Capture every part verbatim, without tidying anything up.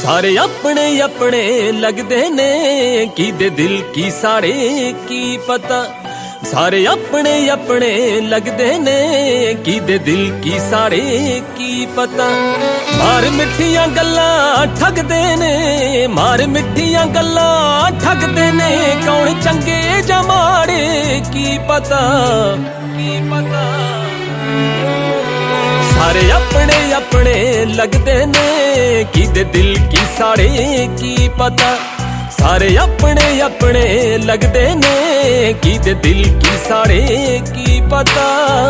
सारे अपने अपने लगदे ने की दे दिल की सारे की पता। सारे अपने अपने लगदे ने की दे दिल की सारे की पता। मार मिठियां गल्लां ठगदे ने, मार मिठियां गल्लां ठगदे ने, कौन चंगे जां माड़े की पता की पता। सारे अपने अपने लगदे ने की दे दिल की सारे की पता। सारे अपने अपने लगदे ने की दे दिल की सारे की पता।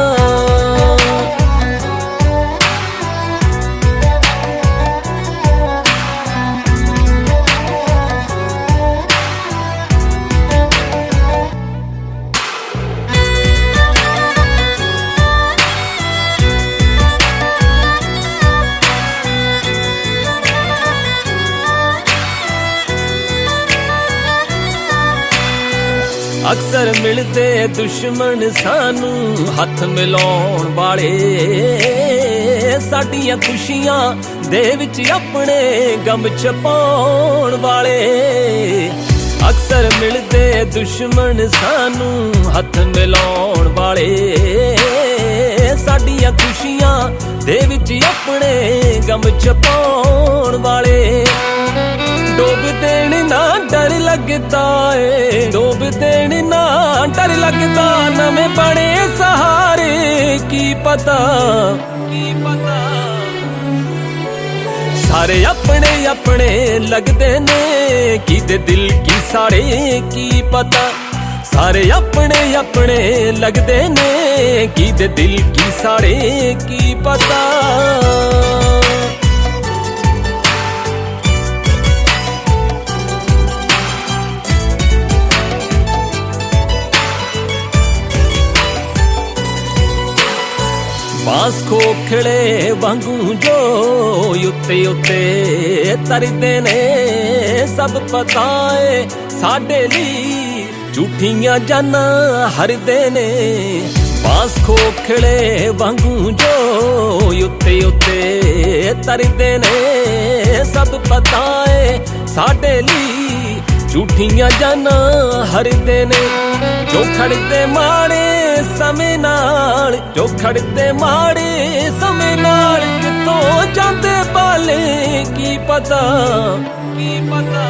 अक्सर मिलते दुश्मन सानू हथ मिलाउण वाले, साडियां खुशियां दे विच अपने गम छपाउण वाले। अक्सर मिलते दुश्मन सानू हथ मिलाउण वाले, साडियां खुशियां दे विच अपने गम छपाउण वाले। डोब देण ना डर लगदा है, डोब देण ना डर लगदा, नवें बने सहारे की पता की पता। सारे अपने अपने लगदे ने की दे दिल की सारे की पता। सारे अपने अपने लगदे ने की दे दिल की सारे की पता। बांस खोखड़े वांगू जो उत्ते उत्ते तरदे ने, सब पता है साडे लई झूठियां जानां हरदे ने। बांस खोखड़े वांगू जो उत्ते उत्ते तरदे ने, सब पता है साडे लई झूठियां जानां हरदे ने। जो खड़दे माड़े समय नाल, जो खड़दे माड़े समय नाल, कितों जांदे पाले की पता की पता।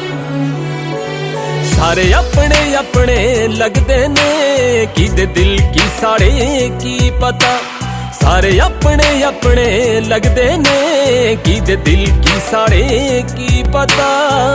सारे अपने अपने लगदे ने की दे दिल की सारे की पता। सारे अपने अपने लगदे ने की दे दिल की सारे की पता।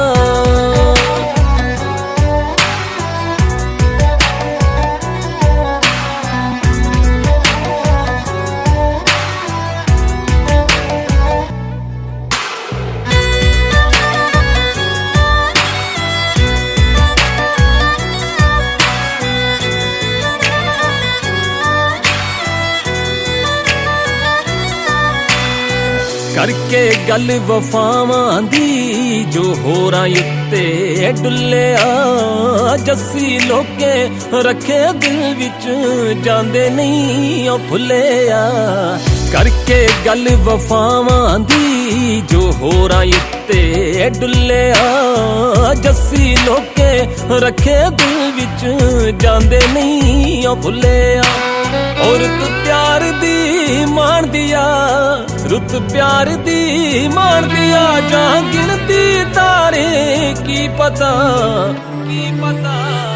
करके गल वफावां दी जो होरां उत्ते डुल्लिया, जस्सी लोके रखे दिल विच जांदे नहीं ओ भुल्लिया। करके गल वफावां दी जो होरां उत्ते डुल्लिया, जस्सी लोके रखे दिल विच जांदे नहीं ओ भुल्लिया। और तू प्यार दी मान दिया, रुत प्यार दी मान दिया, जां गिनती तारे की पता की पता।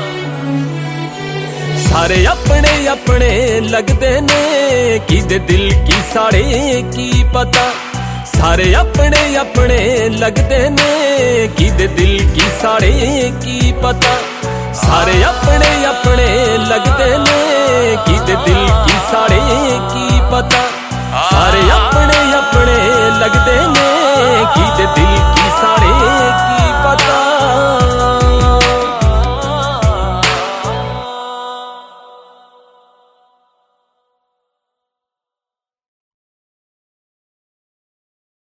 सारे अपने अपने लगदे ने की दे दिल की सारे की पता। सारे अपने अपने लगदे ने की दे दिल की सारे की पता। सारे अपने अपने लगदे ने की दे दिल की सारे की पता। सारे अपने अपने लगदे ने की दे दिल